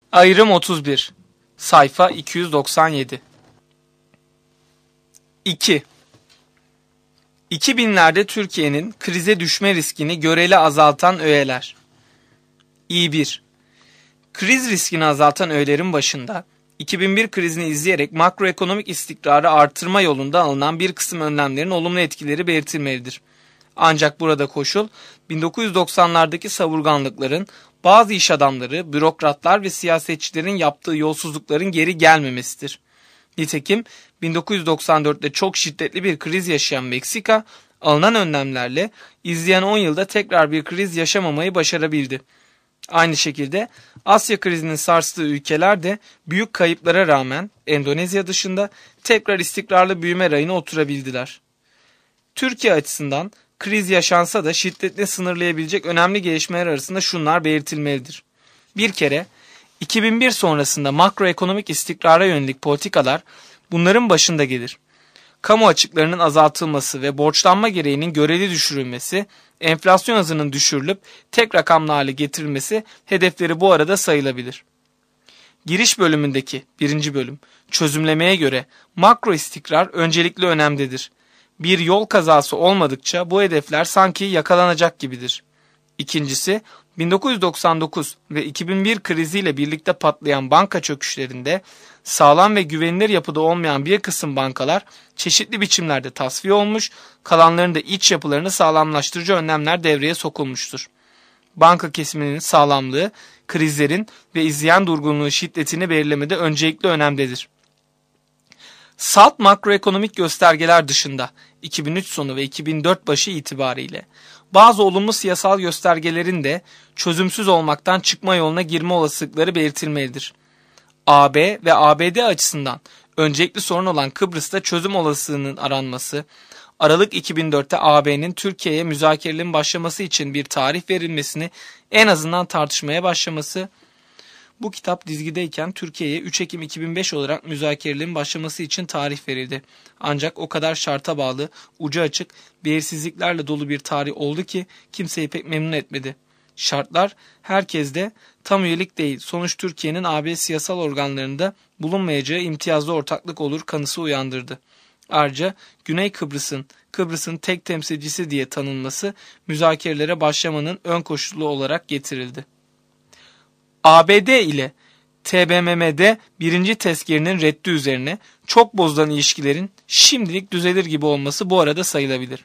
Ayrım 31. Sayfa 297. 2. 2000'lerde Türkiye'nin krize düşme riskini göreli azaltan öğeler. İ1. Kriz riskini azaltan öğelerin başında 2001 krizini izleyerek makroekonomik istikrarı artırma yolunda alınan bir kısım önlemlerin olumlu etkileri belirtilmelidir. Ancak burada koşul 1990'lardaki savurganlıkların bazı iş adamları, bürokratlar ve siyasetçilerin yaptığı yolsuzlukların geri gelmemesidir. Nitekim 1994'te çok şiddetli bir kriz yaşayan Meksika, alınan önlemlerle izleyen 10 yılda tekrar bir kriz yaşamamayı başarabildi. Aynı şekilde Asya krizinin sarstığı ülkeler de büyük kayıplara rağmen Endonezya dışında tekrar istikrarlı büyüme rayına oturabildiler. Türkiye açısından kriz yaşansa da şiddetle sınırlayabilecek önemli gelişmeler arasında şunlar belirtilmelidir. Bir kere 2001 sonrasında makroekonomik istikrara yönelik politikalar bunların başında gelir. Kamu açıklarının azaltılması ve borçlanma gereğinin göreli düşürülmesi, enflasyon hızının düşürülüp tek rakamlı hale getirilmesi hedefleri bu arada sayılabilir. Giriş bölümündeki 1. bölüm çözümlemeye göre makro istikrar öncelikli önemdedir. Bir yol kazası olmadıkça bu hedefler sanki yakalanacak gibidir. İkincisi, 1999 ve 2001 kriziyle birlikte patlayan banka çöküşlerinde sağlam ve güvenilir yapıda olmayan bir kısım bankalar çeşitli biçimlerde tasfiye olmuş, kalanlarında iç yapılarını sağlamlaştırıcı önlemler devreye sokulmuştur. Banka kesiminin sağlamlığı, krizlerin ve izleyen durgunluğun şiddetini belirlemede öncelikli önemdedir. Salt makroekonomik göstergeler dışında 2003 sonu ve 2004 başı itibariyle bazı olumlu siyasal göstergelerin de çözümsüz olmaktan çıkma yoluna girme olasılıkları belirtilmelidir. AB ve ABD açısından öncelikli sorun olan Kıbrıs'ta çözüm olasılığının aranması, Aralık 2004'te AB'nin Türkiye'ye müzakerelerin başlaması için bir tarih verilmesini en azından tartışmaya başlaması, bu kitap dizgideyken Türkiye'ye 3 Ekim 2005 olarak müzakerelerin başlaması için tarih verildi. Ancak o kadar şarta bağlı, ucu açık, belirsizliklerle dolu bir tarih oldu ki kimseyi pek memnun etmedi. Şartlar herkeste tam üyelik değil, sonuç Türkiye'nin AB siyasal organlarında bulunmayacağı imtiyazlı ortaklık olur kanısı uyandırdı. Ayrıca Güney Kıbrıs'ın tek temsilcisi diye tanınması müzakerelere başlamanın ön koşulu olarak getirildi. ABD ile TBMM'de birinci tezkerenin reddi üzerine çok bozulan ilişkilerin şimdilik düzelir gibi olması bu arada sayılabilir.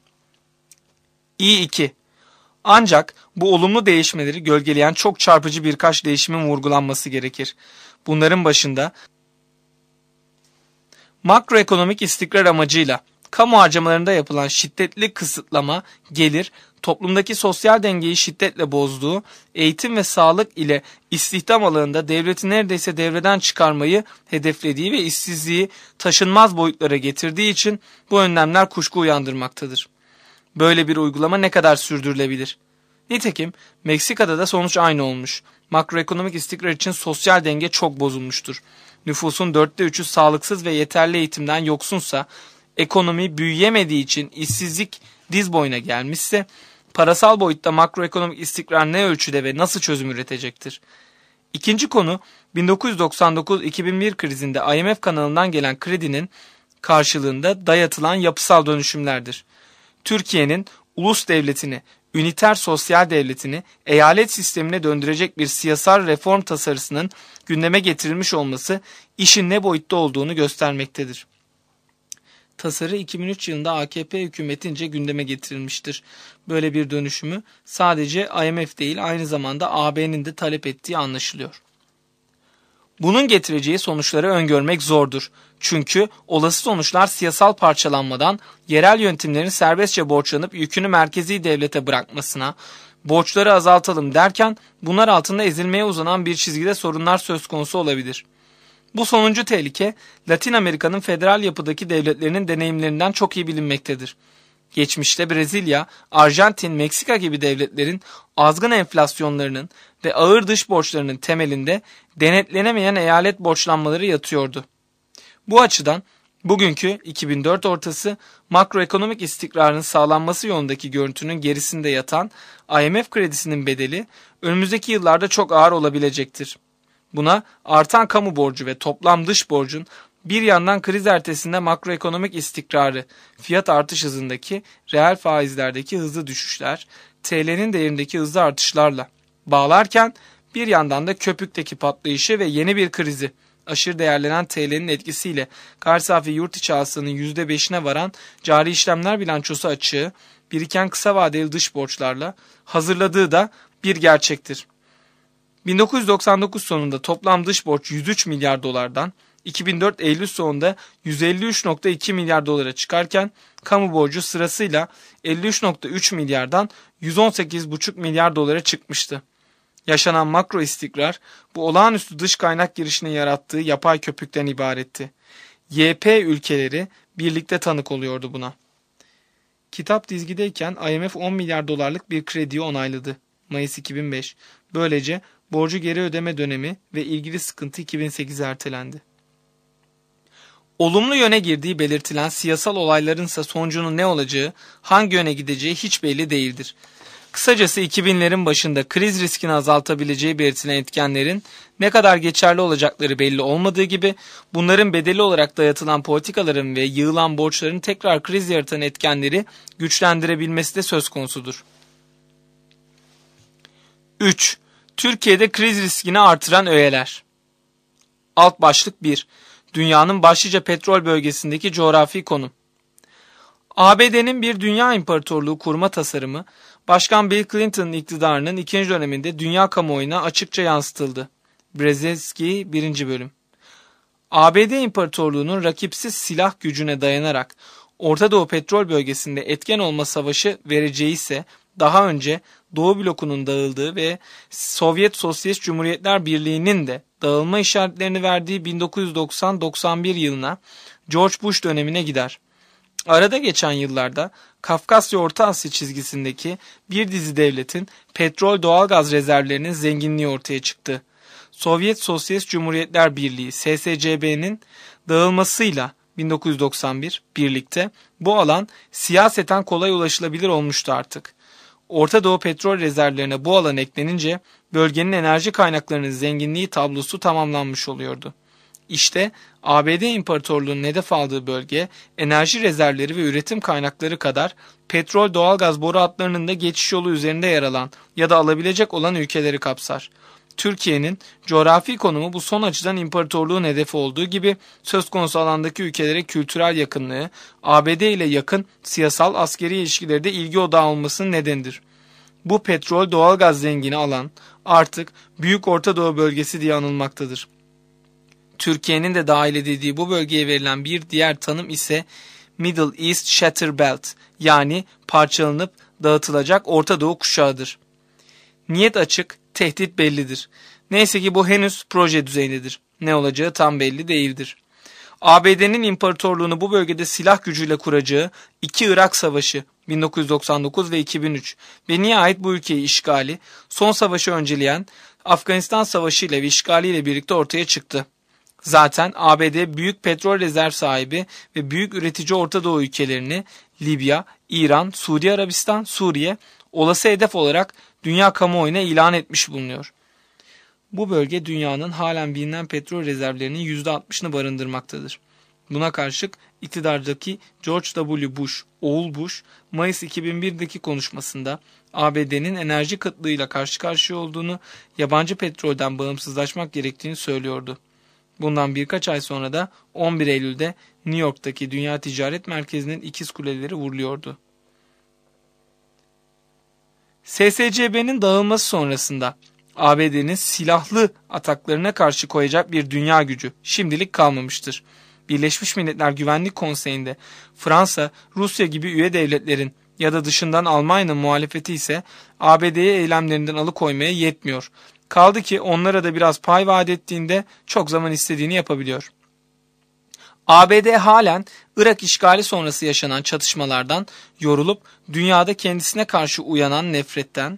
İ2. Ancak bu olumlu değişmeleri gölgeleyen çok çarpıcı birkaç değişimin vurgulanması gerekir. Bunların başında makroekonomik istikrar amacıyla kamu harcamalarında yapılan şiddetli kısıtlama gelir, toplumdaki sosyal dengeyi şiddetle bozduğu, eğitim ve sağlık ile istihdam alanında devleti neredeyse devreden çıkarmayı hedeflediği ve işsizliği taşınmaz boyutlara getirdiği için bu önlemler kuşku uyandırmaktadır. Böyle bir uygulama ne kadar sürdürülebilir? Nitekim Meksika'da da sonuç aynı olmuş. Makroekonomik istikrar için sosyal denge çok bozulmuştur. Nüfusun 3'ü sağlıksız ve yeterli eğitimden yoksunsa, ekonomi büyüyemediği için işsizlik diz boyuna gelmişse, parasal boyutta makroekonomik istikrar ne ölçüde ve nasıl çözüm üretecektir? İkinci konu, 1999-2001 krizinde IMF kanalından gelen kredinin karşılığında dayatılan yapısal dönüşümlerdir. Türkiye'nin ulus devletini, üniter sosyal devletini eyalet sistemine döndürecek bir siyasal reform tasarısının gündeme getirilmiş olması işin ne boyutta olduğunu göstermektedir. Tasarı 2003 yılında AKP hükümetince gündeme getirilmiştir. Böyle bir dönüşümü sadece IMF değil aynı zamanda AB'nin de talep ettiği anlaşılıyor. Bunun getireceği sonuçları öngörmek zordur. Çünkü olası sonuçlar siyasal parçalanmadan yerel yönetimlerin serbestçe borçlanıp yükünü merkezi devlete bırakmasına, borçları azaltalım derken bunlar altında ezilmeye uzanan bir çizgide sorunlar söz konusu olabilir. Bu sonuncu tehlike Latin Amerika'nın federal yapıdaki devletlerinin deneyimlerinden çok iyi bilinmektedir. Geçmişte Brezilya, Arjantin, Meksika gibi devletlerin azgın enflasyonlarının ve ağır dış borçlarının temelinde denetlenemeyen eyalet borçlanmaları yatıyordu. Bu açıdan bugünkü 2004 ortası makroekonomik istikrarın sağlanması yolundaki görüntünün gerisinde yatan IMF kredisinin bedeli önümüzdeki yıllarda çok ağır olabilecektir. Buna artan kamu borcu ve toplam dış borcun bir yandan kriz ertesinde makroekonomik istikrarı, fiyat artış hızındaki, reel faizlerdeki hızlı düşüşler, TL'nin değerindeki hızlı artışlarla bağlarken bir yandan da köpükteki patlayışı ve yeni bir krizi, aşırı değerlenen TL'nin etkisiyle gayri safi yurt içi hasılanın %5'ine varan cari işlemler bilançosu açığı, biriken kısa vadeli dış borçlarla hazırladığı da bir gerçektir. 1999 sonunda toplam dış borç 103 milyar dolardan, 2004 Eylül sonunda 153,2 milyar dolara çıkarken kamu borcu sırasıyla 53,3 milyardan 118,5 milyar dolara çıkmıştı. Yaşanan makro istikrar bu olağanüstü dış kaynak girişinin yarattığı yapay köpükten ibaretti. YP ülkeleri birlikte tanık oluyordu buna. Kitap dizgideyken IMF 10 milyar dolarlık bir krediyi onayladı. Mayıs 2005. Böylece borcu geri ödeme dönemi ve ilgili sıkıntı 2008'e ertelendi. Olumlu yöne girdiği belirtilen siyasal olaylarınsa sonucunun ne olacağı, hangi yöne gideceği hiç belli değildir. Kısacası 2000'lerin başında kriz riskini azaltabileceği belirtilen etkenlerin ne kadar geçerli olacakları belli olmadığı gibi bunların bedeli olarak dayatılan politikaların ve yığılan borçların tekrar kriz yaratan etkenleri güçlendirebilmesi de söz konusudur. 3. Türkiye'de kriz riskini artıran öğeler. Alt başlık 1. Dünyanın başlıca petrol bölgesindeki coğrafi konum. ABD'nin bir dünya imparatorluğu kurma tasarımı, Başkan Bill Clinton'ın iktidarının ikinci döneminde dünya kamuoyuna açıkça yansıtıldı. Brzezinski 1. bölüm. ABD İmparatorluğu'nun rakipsiz silah gücüne dayanarak Orta Doğu petrol bölgesinde etken olma savaşı vereceği ise daha önce Doğu blokunun dağıldığı ve Sovyet Sosyalist Cumhuriyetler Birliği'nin de dağılma işaretlerini verdiği 1990-91 yılına George Bush dönemine gider. Arada geçen yıllarda Kafkasya Orta Asya çizgisindeki bir dizi devletin petrol doğalgaz rezervlerinin zenginliği ortaya çıktı. Sovyet Sosyalist Cumhuriyetler Birliği SSCB'nin dağılmasıyla 1991 birlikte bu alan siyaseten kolay ulaşılabilir olmuştu artık. Orta Doğu petrol rezervlerine bu alan eklenince bölgenin enerji kaynaklarının zenginliği tablosu tamamlanmış oluyordu. İşte ABD İmparatorluğu'nun hedef aldığı bölge enerji rezervleri ve üretim kaynakları kadar petrol doğalgaz boru hatlarının da geçiş yolu üzerinde yer alan ya da alabilecek olan ülkeleri kapsar. Türkiye'nin coğrafi konumu bu son açıdan imparatorluğun hedefi olduğu gibi söz konusu alandaki ülkelere kültürel yakınlığı, ABD ile yakın siyasal askeri ilişkileri de ilgi odağı olmasının nedenidir. Bu petrol doğalgaz zengini alan artık Büyük Orta Doğu bölgesi diye anılmaktadır. Türkiye'nin de dahil edildiği bu bölgeye verilen bir diğer tanım ise Middle East Shatter Belt yani parçalanıp dağıtılacak Orta Doğu kuşağıdır. Niyet açık, tehdit bellidir. Neyse ki bu henüz proje düzeyindedir. Ne olacağı tam belli değildir. ABD'nin imparatorluğunu bu bölgede silah gücüyle kuracağı iki Irak Savaşı 1999 ve 2003 ve nihayet bu ülkeyi işgali, son savaşı önceleyen Afganistan Savaşı ile ve işgaliyle birlikte ortaya çıktı. Zaten ABD büyük petrol rezerv sahibi ve büyük üretici Orta Doğu ülkelerini Libya, İran, Suudi Arabistan, Suriye olası hedef olarak dünya kamuoyuna ilan etmiş bulunuyor. Bu bölge dünyanın halen bilinen petrol rezervlerinin %60'ını barındırmaktadır. Buna karşılık iktidardaki George W. Bush, oğul Bush, Mayıs 2001'deki konuşmasında ABD'nin enerji kıtlığıyla karşı karşıya olduğunu, yabancı petrolden bağımsızlaşmak gerektiğini söylüyordu. Bundan birkaç ay sonra da 11 Eylül'de New York'taki Dünya Ticaret Merkezi'nin ikiz kuleleri vuruluyordu. SSCB'nin dağılması sonrasında ABD'nin silahlı ataklarına karşı koyacak bir dünya gücü şimdilik kalmamıştır. Birleşmiş Milletler Güvenlik Konseyi'nde Fransa, Rusya gibi üye devletlerin ya da dışından Almanya'nın muhalefeti ise ABD'ye eylemlerinden alıkoymaya yetmiyor. Kaldı ki onlara da biraz pay vaat ettiğinde çok zaman istediğini yapabiliyor. ABD halen Irak işgali sonrası yaşanan çatışmalardan yorulup dünyada kendisine karşı uyanan nefretten.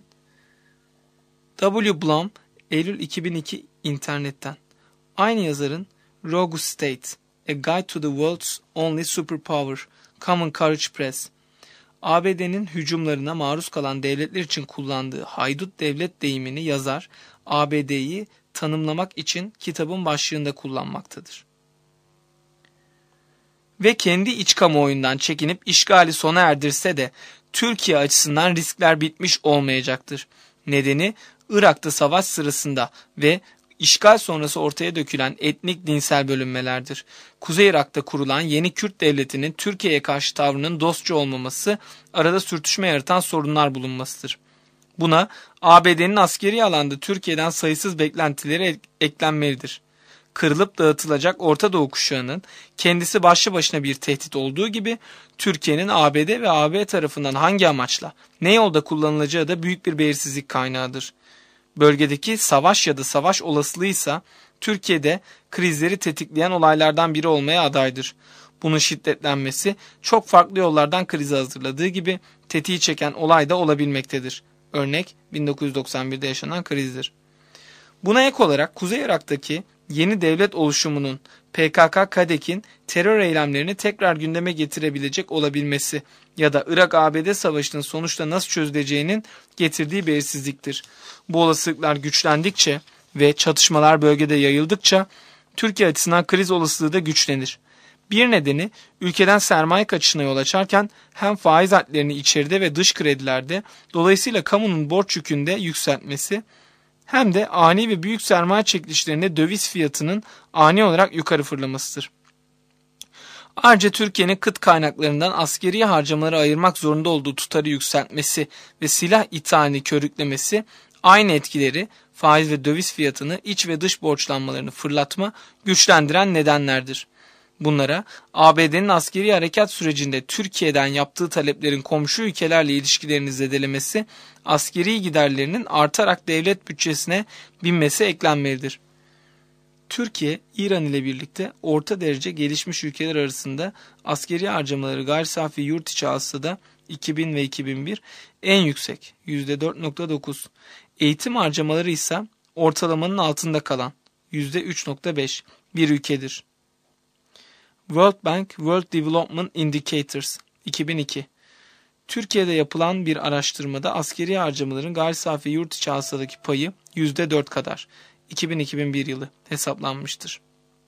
W. Blum, Eylül 2002 internetten. Aynı yazarın Rogue State, A Guide to the World's Only Superpower, Common Courage Press. ABD'nin hücumlarına maruz kalan devletler için kullandığı haydut devlet deyimini yazar, ABD'yi tanımlamak için kitabın başlığında kullanmaktadır. Ve kendi iç kamuoyundan çekinip işgali sona erdirse de Türkiye açısından riskler bitmiş olmayacaktır. Nedeni Irak'ta savaş sırasında ve işgal sonrası ortaya dökülen etnik dinsel bölünmelerdir. Kuzey Irak'ta kurulan yeni Kürt devletinin Türkiye'ye karşı tavrının dostça olmaması, arada sürtüşme yaratan sorunlar bulunmasıdır. Buna ABD'nin askeri alanda Türkiye'den sayısız beklentileri eklenmelidir. Kırılıp dağıtılacak Orta Doğu kuşağının kendisi başlı başına bir tehdit olduğu gibi Türkiye'nin ABD ve AB tarafından hangi amaçla, ne yolda kullanılacağı da büyük bir belirsizlik kaynağıdır. Bölgedeki savaş ya da savaş olasılığıysa Türkiye'de krizleri tetikleyen olaylardan biri olmaya adaydır. Bunun şiddetlenmesi çok farklı yollardan krizi hazırladığı gibi tetiği çeken olay da olabilmektedir. Örnek 1991'de yaşanan krizdir. Buna ek olarak Kuzey Irak'taki yeni devlet oluşumunun PKK-KADEK'in terör eylemlerini tekrar gündeme getirebilecek olabilmesi ya da Irak-ABD savaşının sonuçta nasıl çözüleceğinin getirdiği belirsizliktir. Bu olasılıklar güçlendikçe ve çatışmalar bölgede yayıldıkça Türkiye açısından kriz olasılığı da güçlenir. Bir nedeni ülkeden sermaye kaçışına yol açarken hem faiz hadlerini içeride ve dış kredilerde dolayısıyla kamunun borç yükünde yükseltmesi hem de ani ve büyük sermaye çekilişlerinde döviz fiyatının ani olarak yukarı fırlamasıdır. Ayrıca Türkiye'nin kıt kaynaklarından askeri harcamaları ayırmak zorunda olduğu tutarı yükseltmesi ve silah ithalini körüklemesi aynı etkileri faiz ve döviz fiyatını iç ve dış borçlanmalarını fırlatma güçlendiren nedenlerdir. Bunlara ABD'nin askeri harekat sürecinde Türkiye'den yaptığı taleplerin komşu ülkelerle ilişkilerini zedelemesi, askeri giderlerinin artarak devlet bütçesine binmesi eklenmelidir. Türkiye, İran ile birlikte orta derece gelişmiş ülkeler arasında askeri harcamaları gayri safi yurt içi hasılada 2000 ve 2001 en yüksek %4.9, eğitim harcamaları ise ortalamanın altında kalan %3.5 bir ülkedir. World Bank World Development Indicators 2002 Türkiye'de yapılan bir araştırmada askeri harcamaların gayri safi yurt içi hasıladaki payı %4 kadar 2000-2001 yılı hesaplanmıştır.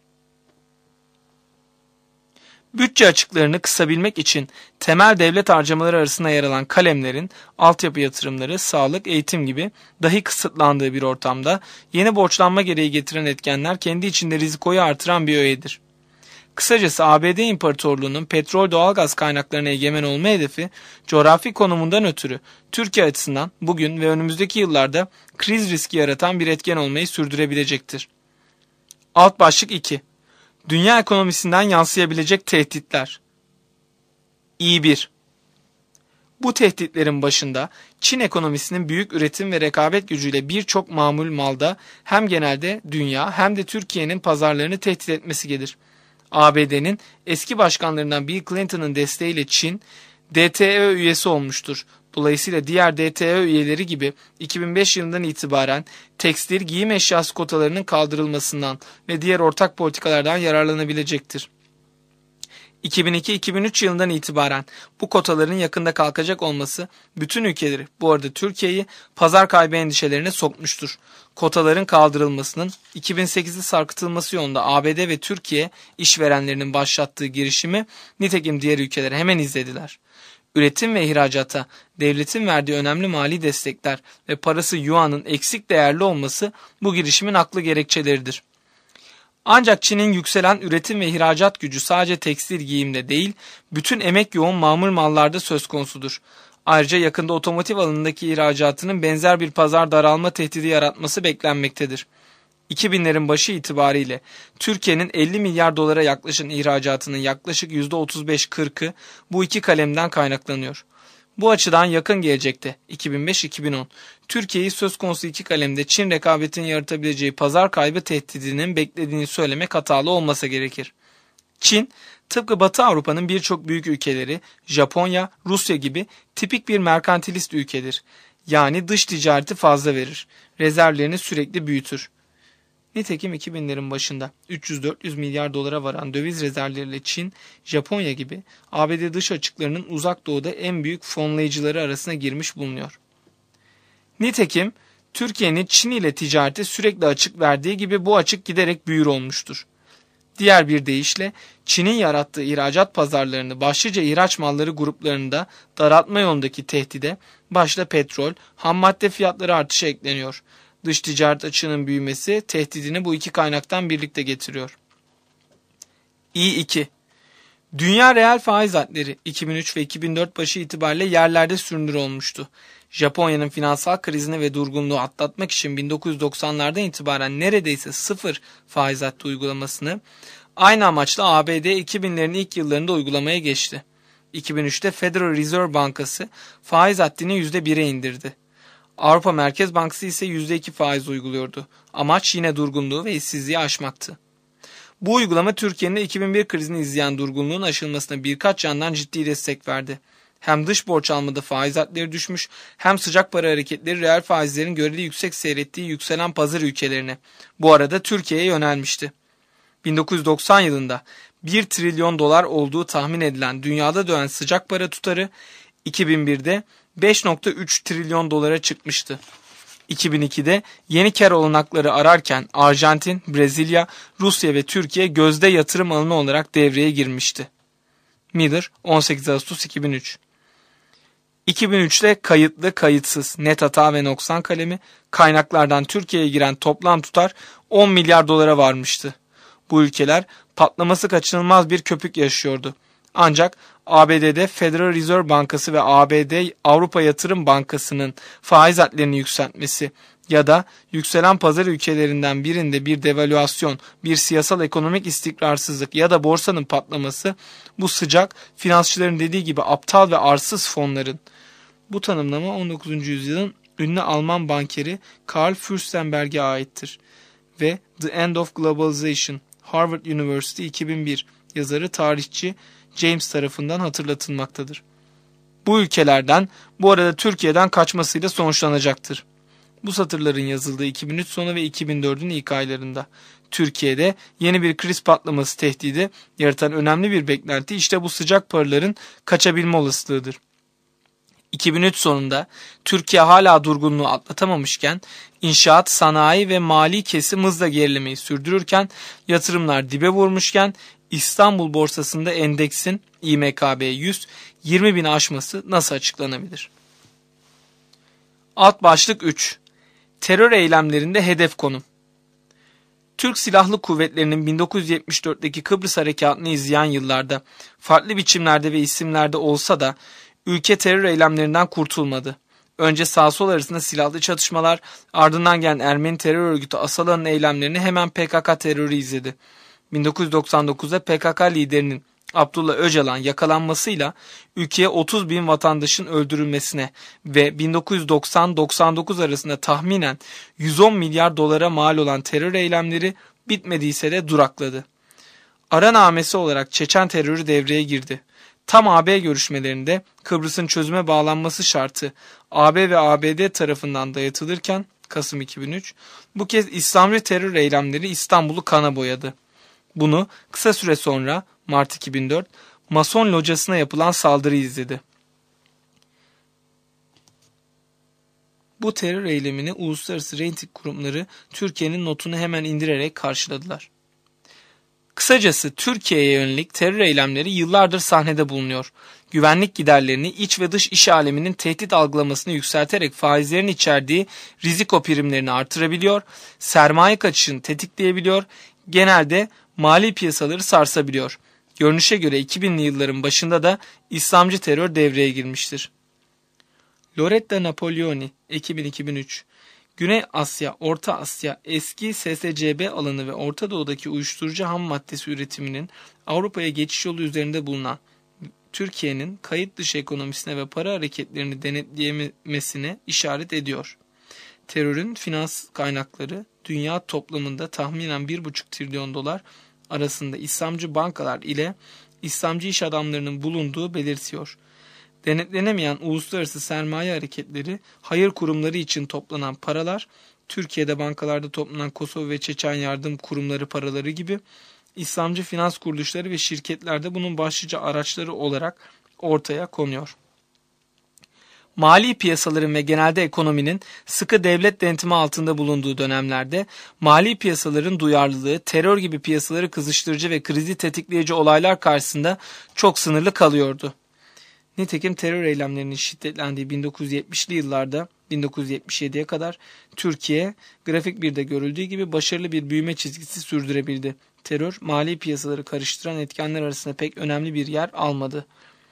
Bütçe açıklarını kısabilmek için temel devlet harcamaları arasında yer alan kalemlerin altyapı yatırımları, sağlık, eğitim gibi dahi kısıtlandığı bir ortamda yeni borçlanma gereği getiren etkenler kendi içinde rizikoyu artıran bir öğedir. Kısacası ABD İmparatorluğu'nun petrol doğalgaz kaynaklarına egemen olma hedefi coğrafi konumundan ötürü Türkiye açısından bugün ve önümüzdeki yıllarda kriz riski yaratan bir etken olmayı sürdürebilecektir. Alt başlık 2. Dünya ekonomisinden yansıyabilecek tehditler. İ1. Bu tehditlerin başında Çin ekonomisinin büyük üretim ve rekabet gücüyle birçok mamul malda hem genelde dünya hem de Türkiye'nin pazarlarını tehdit etmesi gelir. ABD'nin eski başkanlarından Bill Clinton'ın desteğiyle Çin, DTÖ üyesi olmuştur. Dolayısıyla diğer DTÖ üyeleri gibi 2005 yılından itibaren tekstil giyim eşyası kotalarının kaldırılmasından ve diğer ortak politikalardan yararlanabilecektir. 2002-2003 yılından itibaren bu kotaların yakında kalkacak olması bütün ülkeleri, bu arada Türkiye'yi pazar kaybı endişelerine sokmuştur. Kotaların kaldırılmasının 2008'de sarkıtılması yolunda ABD ve Türkiye işverenlerinin başlattığı girişimi nitekim diğer ülkeler hemen izlediler. Üretim ve ihracata devletin verdiği önemli mali destekler ve parası yuanın eksik değerli olması bu girişimin haklı gerekçeleridir. Ancak Çin'in yükselen üretim ve ihracat gücü sadece tekstil giyimde değil, bütün emek yoğun mamul mallarda söz konusudur. Ayrıca yakında otomotiv alanındaki ihracatının benzer bir pazar daralma tehdidi yaratması beklenmektedir. 2000'lerin başı itibariyle Türkiye'nin 50 milyar dolara yaklaşan ihracatının yaklaşık %35-40'ı bu iki kalemden kaynaklanıyor. Bu açıdan yakın gelecekte 2005-2010 Türkiye'yi söz konusu iki kalemde Çin rekabetini yaratabileceği pazar kaybı tehdidinin beklediğini söylemek hatalı olmasa gerekir. Çin, tıpkı Batı Avrupa'nın birçok büyük ülkeleri, Japonya, Rusya gibi tipik bir merkantilist ülkedir. Yani dış ticareti fazla verir, rezervlerini sürekli büyütür. Nitekim 2000'lerin başında 300-400 milyar dolara varan döviz rezervleriyle Çin, Japonya gibi ABD dış açıklarının uzak doğuda en büyük fonlayıcıları arasına girmiş bulunuyor. Nitekim Türkiye'nin Çin ile ticareti sürekli açık verdiği gibi bu açık giderek büyür olmuştur. Diğer bir deyişle Çin'in yarattığı ihracat pazarlarını başlıca ihraç malları gruplarında daraltma yolundaki tehdide başta petrol, ham madde fiyatları artışı ekleniyor. Dış ticaret açığının büyümesi tehdidini bu iki kaynaktan birlikte getiriyor. İ2. Dünya reel faiz hatları 2003 ve 2004 başı itibariyle yerlerde sürünür olmuştu. Japonya'nın finansal krizini ve durgunluğu atlatmak için 1990'lardan itibaren neredeyse sıfır faiz hattı uygulamasını aynı amaçla ABD 2000'lerin ilk yıllarında uygulamaya geçti. 2003'te Federal Reserve Bankası faiz hattını %1'e indirdi. Avrupa Merkez Bankası ise %2 faiz uyguluyordu. Amaç yine durgunluğu ve işsizliği aşmaktı. Bu uygulama Türkiye'nin 2001 krizini izleyen durgunluğun aşılmasına birkaç yandan ciddi destek verdi. Hem dış borç almada faiz hatları düşmüş hem sıcak para hareketleri reel faizlerin göreli yüksek seyrettiği yükselen pazar ülkelerine, bu arada Türkiye'ye yönelmişti. 1990 yılında 1 trilyon dolar olduğu tahmin edilen dünyada dönen sıcak para tutarı 2001'de 5,3 trilyon dolara çıkmıştı. 2002'de yeni kar olanakları ararken Arjantin, Brezilya, Rusya ve Türkiye gözde yatırım alanı olarak devreye girmişti. Miller, 18 Ağustos 2003. 2003'te kayıtlı, kayıtsız, net hata ve noksan kalemi kaynaklardan Türkiye'ye giren toplam tutar 10 milyar dolara varmıştı. Bu ülkeler patlaması kaçınılmaz bir köpük yaşıyordu. Ancak ABD'de Federal Reserve Bankası ve ABD Avrupa Yatırım Bankası'nın faiz hatlarını yükseltmesi ya da yükselen pazar ülkelerinden birinde bir devalüasyon, bir siyasal ekonomik istikrarsızlık ya da borsanın patlaması bu sıcak, finansçıların dediği gibi aptal ve arsız fonların. Bu tanımlama 19. yüzyılın ünlü Alman bankeri Karl Fürstenberg'e aittir ve The End of Globalization, Harvard University 2001 yazarı tarihçi James tarafından hatırlatılmaktadır. Bu ülkelerden, bu arada Türkiye'den kaçmasıyla sonuçlanacaktır. Bu satırların yazıldığı 2003 sonu ve 2004'ün ilk aylarında Türkiye'de yeni bir kriz patlaması tehdidi yaratan önemli bir beklenti işte bu sıcak paraların kaçabilme olasılığıdır. 2003 sonunda Türkiye hala durgunluğu atlatamamışken inşaat, sanayi ve mali kesim hızla gerilemeyi sürdürürken yatırımlar dibe vurmuşken İstanbul borsasında endeksin İMKB 100 20.000'i aşması nasıl açıklanabilir? Alt başlık 3. Terör eylemlerinde hedef konum. Türk Silahlı Kuvvetleri'nin 1974'teki Kıbrıs Harekatı'nı izleyen yıllarda farklı biçimlerde ve isimlerde olsa da ülke terör eylemlerinden kurtulmadı. Önce sağ sol arasında silahlı çatışmalar, ardından gelen Ermeni terör örgütü Asala'nın eylemlerini hemen PKK terörü izledi. 1999'da PKK liderinin Abdullah Öcalan yakalanmasıyla ülkeye 30 bin vatandaşın öldürülmesine ve 1990-99 arasında tahminen 110 milyar dolara mal olan terör eylemleri bitmediyse de durakladı. Ara namesi olarak Çeçen terörü devreye girdi. Tam AB görüşmelerinde Kıbrıs'ın çözüme bağlanması şartı AB ve ABD tarafından dayatılırken Kasım 2003 bu kez İslamcı terör eylemleri İstanbul'u kana boyadı. Bunu kısa süre sonra Mart 2004 Mason locasına yapılan saldırı izledi. Bu terör eylemini uluslararası reyting kurumları Türkiye'nin notunu hemen indirerek karşıladılar. Kısacası Türkiye'ye yönelik terör eylemleri yıllardır sahnede bulunuyor. Güvenlik giderlerini iç ve dış iş aleminin tehdit algılamasını yükselterek faizlerin içerdiği riziko primlerini artırabiliyor, sermaye kaçışını tetikleyebiliyor, genelde mali piyasaları sarsabiliyor. Görünüşe göre 2000'li yılların başında da İslamcı terör devreye girmiştir. Loretta Napoleoni, Ekim 2003. Güney Asya, Orta Asya, eski SSCB alanı ve Orta Doğu'daki uyuşturucu ham maddesi üretiminin Avrupa'ya geçiş yolu üzerinde bulunan Türkiye'nin kayıt dışı ekonomisine ve para hareketlerini denetleyemesine işaret ediyor. Terörün finans kaynakları dünya toplamında tahminen 1,5 trilyon dolar arasında İslamcı bankalar ile İslamcı iş adamlarının bulunduğu belirtiyor. Denetlenemeyen uluslararası sermaye hareketleri, hayır kurumları için toplanan paralar, Türkiye'de bankalarda toplanan Kosova ve Çeçen yardım kurumları paraları gibi İslamcı finans kuruluşları ve şirketlerde bunun başlıca araçları olarak ortaya konuyor. Mali piyasaların ve genelde ekonominin sıkı devlet denetimi altında bulunduğu dönemlerde mali piyasaların duyarlılığı terör gibi piyasaları kızıştırıcı ve krizi tetikleyici olaylar karşısında çok sınırlı kalıyordu. Nitekim terör eylemlerinin şiddetlendiği 1970'li yıllarda 1977'ye kadar Türkiye grafik 1'de görüldüğü gibi başarılı bir büyüme çizgisi sürdürebildi. Terör, mali piyasaları karıştıran etkenler arasında pek önemli bir yer almadı.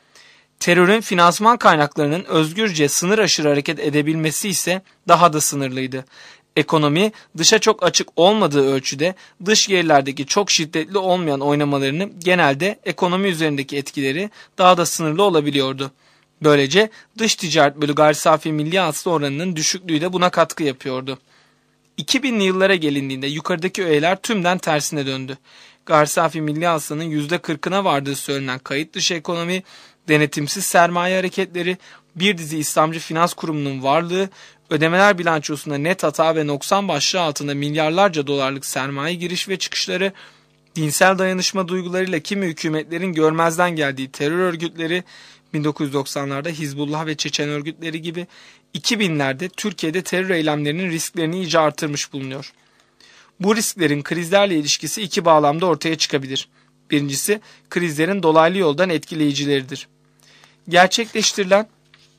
Terörün finansman kaynaklarının özgürce sınır aşırı hareket edebilmesi ise daha da sınırlıydı. Ekonomi dışa çok açık olmadığı ölçüde dış gerilerdeki çok şiddetli olmayan oynamalarını genelde ekonomi üzerindeki etkileri daha da sınırlı olabiliyordu. Böylece dış ticaret bölü gayri safi milli hasıla oranının düşüklüğü de buna katkı yapıyordu. 2000'li yıllara gelindiğinde yukarıdaki öğeler tümden tersine döndü. Gayri safi milli hasılanın %40'ına vardığı söylenen kayıt dışı ekonomi, denetimsiz sermaye hareketleri, bir dizi İslamcı finans kurumunun varlığı, ödemeler bilançosunda net hata ve noksan başlığı altında milyarlarca dolarlık sermaye giriş ve çıkışları, dinsel dayanışma duygularıyla kimi hükümetlerin görmezden geldiği terör örgütleri, 1990'larda Hizbullah ve Çeçen örgütleri gibi 2000'lerde Türkiye'de terör eylemlerinin risklerini iyice artırmış bulunuyor. Bu risklerin krizlerle ilişkisi iki bağlamda ortaya çıkabilir. Birincisi, krizlerin dolaylı yoldan etkileyicileridir. Gerçekleştirilen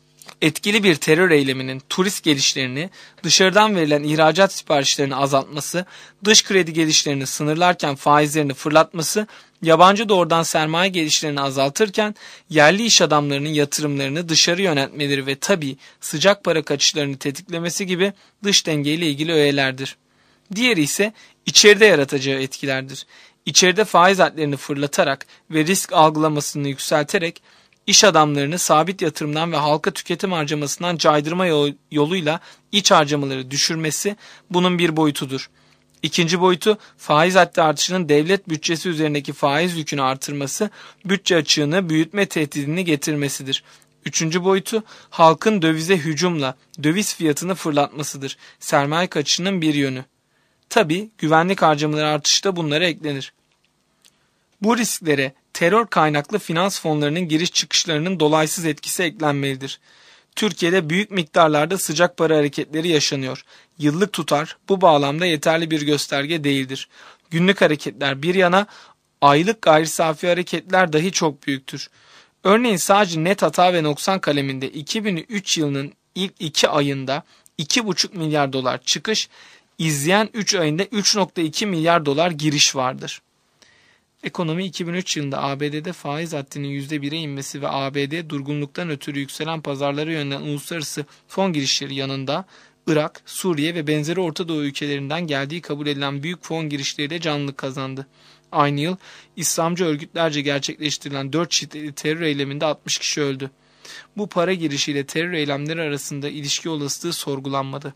etkili bir terör eyleminin turist gelişlerini, dışarıdan verilen ihracat siparişlerini azaltması, dış kredi gelişlerini sınırlarken faizlerini fırlatması, yabancı doğrudan sermaye gelişlerini azaltırken yerli iş adamlarının yatırımlarını dışarı yöneltmeleri ve tabii sıcak para kaçışlarını tetiklemesi gibi dış dengeyle ilgili öğelerdir. Diğeri ise içeride yaratacağı etkilerdir. İçeride faiz hadlerini fırlatarak ve risk algılamasını yükselterek İş adamlarını sabit yatırımdan ve halka tüketim harcamasından caydırma yoluyla iç harcamaları düşürmesi bunun bir boyutudur. İkinci boyutu faiz haddi artışının devlet bütçesi üzerindeki faiz yükünü artırması, bütçe açığını büyütme tehdidini getirmesidir. Üçüncü boyutu halkın dövize hücumla döviz fiyatını fırlatmasıdır. Sermaye kaçışının bir yönü. Tabii güvenlik harcamaları artışı da bunlara eklenir. Bu risklere terör kaynaklı finans fonlarının giriş çıkışlarının dolaysız etkisi eklenmelidir. Türkiye'de büyük miktarlarda sıcak para hareketleri yaşanıyor. Yıllık tutar bu bağlamda yeterli bir gösterge değildir. Günlük hareketler bir yana, aylık gayri safi hareketler dahi çok büyüktür. Örneğin sadece net hata ve noksan kaleminde 2003 yılının ilk 2 ayında 2,5 milyar dolar çıkış, izleyen 3 ayında 3,2 milyar dolar giriş vardır. Ekonomi 2003 yılında ABD'de faiz haddinin %1'e inmesi ve ABD durgunluktan ötürü yükselen pazarlara yönelen uluslararası fon girişleri yanında Irak, Suriye ve benzeri Orta Doğu ülkelerinden geldiği kabul edilen büyük fon girişleriyle canlılık kazandı. Aynı yıl İslamcı örgütlerce gerçekleştirilen 4 şiddetli terör eyleminde 60 kişi öldü. Bu para girişiyle terör eylemleri arasında ilişki olasılığı sorgulanmadı.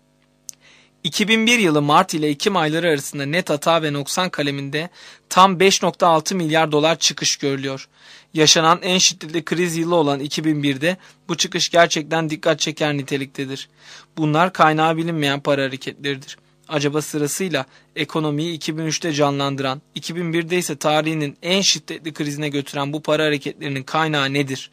2001 yılı Mart ile Ekim ayları arasında net hata ve noksan kaleminde tam 5,6 milyar dolar çıkış görülüyor. Yaşanan en şiddetli kriz yılı olan 2001'de bu çıkış gerçekten dikkat çeker niteliktedir. Bunlar kaynağı bilinmeyen para hareketleridir. Acaba sırasıyla ekonomiyi 2003'te canlandıran, 2001'de ise tarihinin en şiddetli krizine götüren bu para hareketlerinin kaynağı nedir?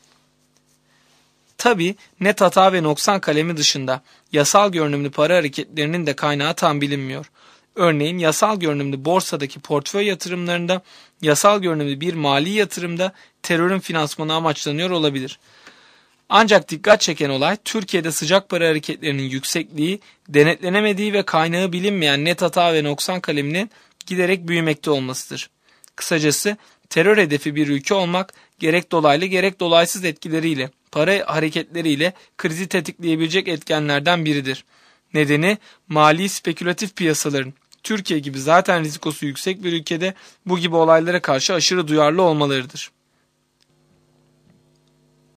Tabii net hata ve noksan kalemi dışında yasal görünümlü para hareketlerinin de kaynağı tam bilinmiyor. Örneğin yasal görünümlü borsadaki portföy yatırımlarında, yasal görünümlü bir mali yatırımda terörün finansmanı amaçlanıyor olabilir. Ancak dikkat çeken olay Türkiye'de sıcak para hareketlerinin yüksekliği, denetlenemediği ve kaynağı bilinmeyen net hata ve noksan kaleminin giderek büyümekte olmasıdır. Kısacası terör hedefi bir ülke olmak gerek dolaylı gerek dolaysız etkileriyle, para hareketleriyle krizi tetikleyebilecek etkenlerden biridir. Nedeni mali spekülatif piyasaların Türkiye gibi zaten rizikosu yüksek bir ülkede bu gibi olaylara karşı aşırı duyarlı olmalarıdır.